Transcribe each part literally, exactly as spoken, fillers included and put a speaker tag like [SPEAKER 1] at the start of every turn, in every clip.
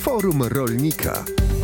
[SPEAKER 1] Forum Rolnika.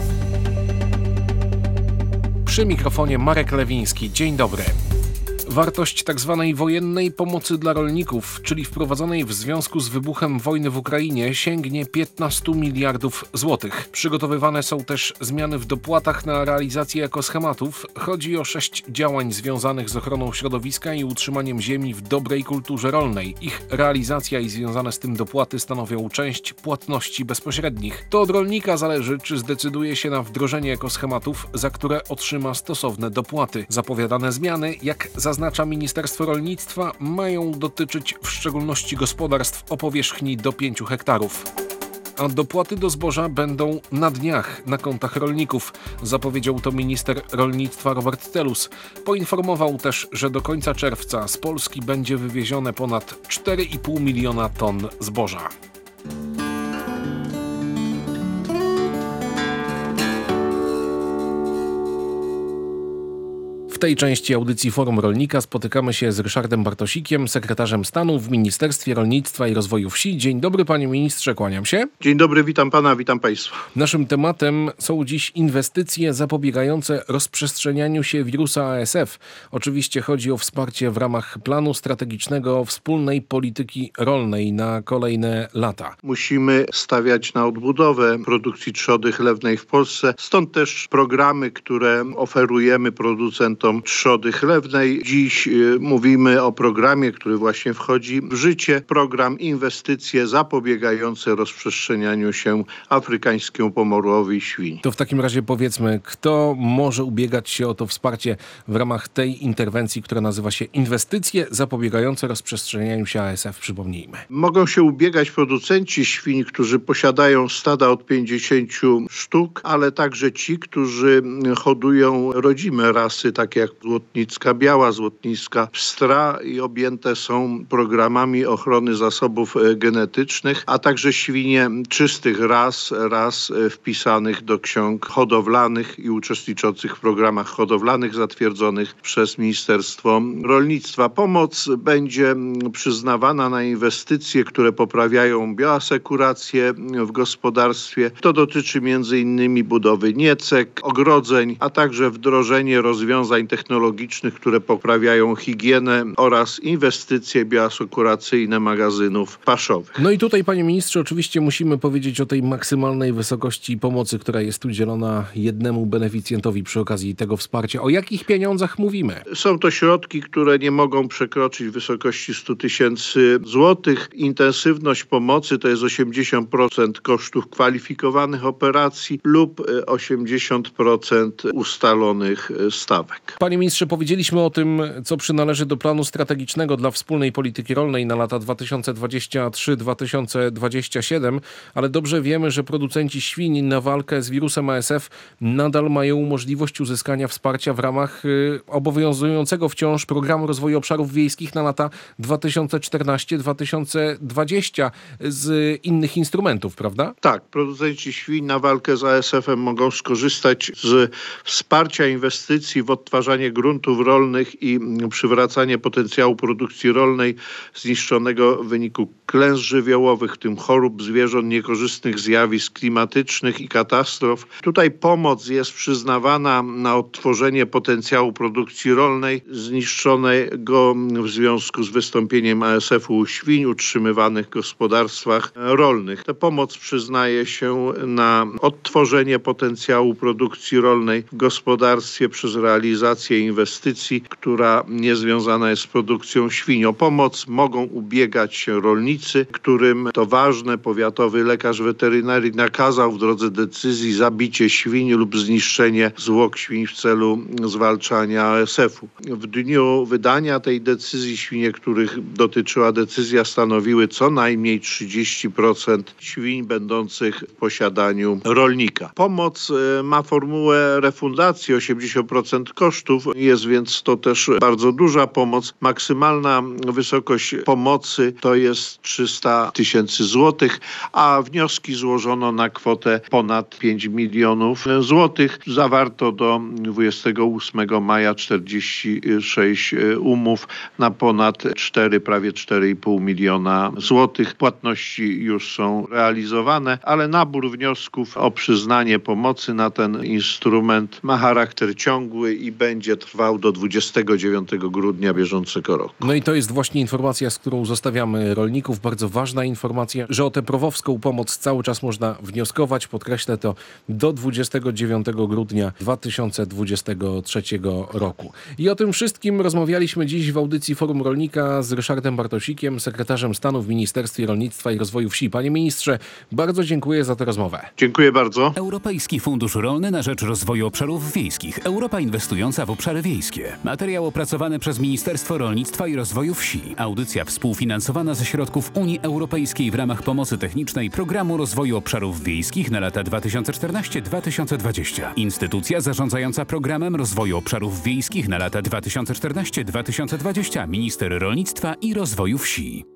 [SPEAKER 2] Przy mikrofonie Marek Lewiński. Dzień dobry. Wartość tzw. wojennej pomocy dla rolników, czyli wprowadzonej w związku z wybuchem wojny w Ukrainie, sięgnie piętnaście miliardów złotych. Przygotowywane są też zmiany w dopłatach na realizację ekoschematów. Chodzi o sześć działań związanych z ochroną środowiska i utrzymaniem ziemi w dobrej kulturze rolnej. Ich realizacja i związane z tym dopłaty stanowią część płatności bezpośrednich. To od rolnika zależy, czy zdecyduje się na wdrożenie ekoschematów, za które otrzyma stosowne dopłaty. Zapowiadane zmiany, jak zaznacza Ministerstwo Rolnictwa, mają dotyczyć w szczególności gospodarstw o powierzchni do pięciu hektarów. A dopłaty do zboża będą na dniach na kontach rolników. Zapowiedział to minister rolnictwa Robert Telus. Poinformował też, że do końca czerwca z Polski będzie wywiezione ponad cztery i pół miliona ton zboża. W tej części audycji Forum Rolnika spotykamy się z Ryszardem Bartosikiem, sekretarzem stanu w Ministerstwie Rolnictwa i Rozwoju Wsi. Dzień dobry, panie ministrze, kłaniam się.
[SPEAKER 3] Dzień dobry, witam pana, witam państwa.
[SPEAKER 2] Naszym tematem są dziś inwestycje zapobiegające rozprzestrzenianiu się wirusa A S F. Oczywiście chodzi o wsparcie w ramach planu strategicznego wspólnej polityki rolnej na kolejne lata.
[SPEAKER 3] Musimy stawiać na odbudowę produkcji trzody chlewnej w Polsce. Stąd też programy, które oferujemy producentom trzody chlewnej. Dziś y, mówimy o programie, który właśnie wchodzi w życie. Program inwestycje zapobiegające rozprzestrzenianiu się afrykańskiemu pomorowi świń.
[SPEAKER 2] To w takim razie powiedzmy, kto może ubiegać się o to wsparcie w ramach tej interwencji, która nazywa się inwestycje zapobiegające rozprzestrzenianiu się A S F, przypomnijmy.
[SPEAKER 3] Mogą się ubiegać producenci świń, którzy posiadają stada od pięćdziesięciu sztuk, ale także ci, którzy hodują rodzime rasy, takie jak złotnicka biała, złotnicka pstra i objęte są programami ochrony zasobów genetycznych, a także świnie czystych ras, ras wpisanych do ksiąg hodowlanych i uczestniczących w programach hodowlanych zatwierdzonych przez Ministerstwo Rolnictwa. Pomoc będzie przyznawana na inwestycje, które poprawiają bioasekurację w gospodarstwie. To dotyczy między innymi budowy niecek, ogrodzeń, a także wdrożenie rozwiązań technologicznych, które poprawiają higienę oraz inwestycje bioasekuracyjne magazynów paszowych.
[SPEAKER 2] No i tutaj, panie ministrze, oczywiście musimy powiedzieć o tej maksymalnej wysokości pomocy, która jest udzielona jednemu beneficjentowi przy okazji tego wsparcia. O jakich pieniądzach mówimy?
[SPEAKER 3] Są to środki, które nie mogą przekroczyć wysokości stu tysięcy złotych. Intensywność pomocy to jest osiemdziesiąt procent kosztów kwalifikowanych operacji lub osiemdziesiąt procent ustalonych stawek.
[SPEAKER 2] Panie ministrze, powiedzieliśmy o tym, co przynależy do planu strategicznego dla wspólnej polityki rolnej na lata dwa tysiące dwudziesty trzeci do dwa tysiące dwudziestego siódmego, ale dobrze wiemy, że producenci świń na walkę z wirusem A S F nadal mają możliwość uzyskania wsparcia w ramach y, obowiązującego wciąż Programu Rozwoju Obszarów Wiejskich na lata dwa tysiące czternasty do dwa tysiące dwudziestego z innych instrumentów, prawda?
[SPEAKER 3] Tak, producenci świń na walkę z A S F-em mogą skorzystać z wsparcia inwestycji w odtwarzanie gruntów rolnych i przywracanie potencjału produkcji rolnej zniszczonego w wyniku klęsk żywiołowych, w tym chorób zwierząt, niekorzystnych zjawisk klimatycznych i katastrof. Tutaj pomoc jest przyznawana na odtworzenie potencjału produkcji rolnej zniszczonego w związku z wystąpieniem A S F-u u świń utrzymywanych w gospodarstwach rolnych. Tę pomoc przyznaje się na odtworzenie potencjału produkcji rolnej w gospodarstwie przez realizację inwestycji, która niezwiązana jest z produkcją świń. O pomoc mogą ubiegać się rolnicy, którym to ważne, powiatowy lekarz weterynarii nakazał w drodze decyzji zabicie świń lub zniszczenie zwłok świń w celu zwalczania A S F-u. W dniu wydania tej decyzji świnie, których dotyczyła decyzja, stanowiły co najmniej trzydzieści procent świń będących w posiadaniu rolnika. Pomoc ma formułę refundacji osiemdziesiąt procent kosztów kosztów. Jest więc to też bardzo duża pomoc. Maksymalna wysokość pomocy to jest trzysta tysięcy złotych, a wnioski złożono na kwotę ponad pięć milionów złotych. Zawarto do dwudziestego ósmego maja czterdzieści sześć umów na ponad cztery, prawie cztery i pół miliona złotych. Płatności już są realizowane, ale nabór wniosków o przyznanie pomocy na ten instrument ma charakter ciągły i będzie trwał do dwudziestego dziewiątego grudnia bieżącego roku.
[SPEAKER 2] No i to jest właśnie informacja, z którą zostawiamy rolników. Bardzo ważna informacja, że o tę prowowską pomoc cały czas można wnioskować. Podkreślę to do dwudziestego dziewiątego grudnia dwa tysiące dwudziestego trzeciego roku. I o tym wszystkim rozmawialiśmy dziś w audycji Forum Rolnika z Ryszardem Bartosikiem, sekretarzem stanu w Ministerstwie Rolnictwa i Rozwoju Wsi. Panie ministrze, bardzo dziękuję za tę rozmowę.
[SPEAKER 3] Dziękuję bardzo.
[SPEAKER 1] Europejski Fundusz Rolny na rzecz Rozwoju Obszarów Wiejskich. Europa inwestująca w obszary wiejskie. Materiał opracowany przez Ministerstwo Rolnictwa i Rozwoju Wsi. Audycja współfinansowana ze środków Unii Europejskiej w ramach pomocy technicznej Programu Rozwoju Obszarów Wiejskich na lata dwa tysiące czternaście do dwa tysiące dwudziestego. Instytucja zarządzająca Programem Rozwoju Obszarów Wiejskich na lata dwa tysiące czternaście do dwa tysiące dwudziestego. Minister Rolnictwa i Rozwoju Wsi.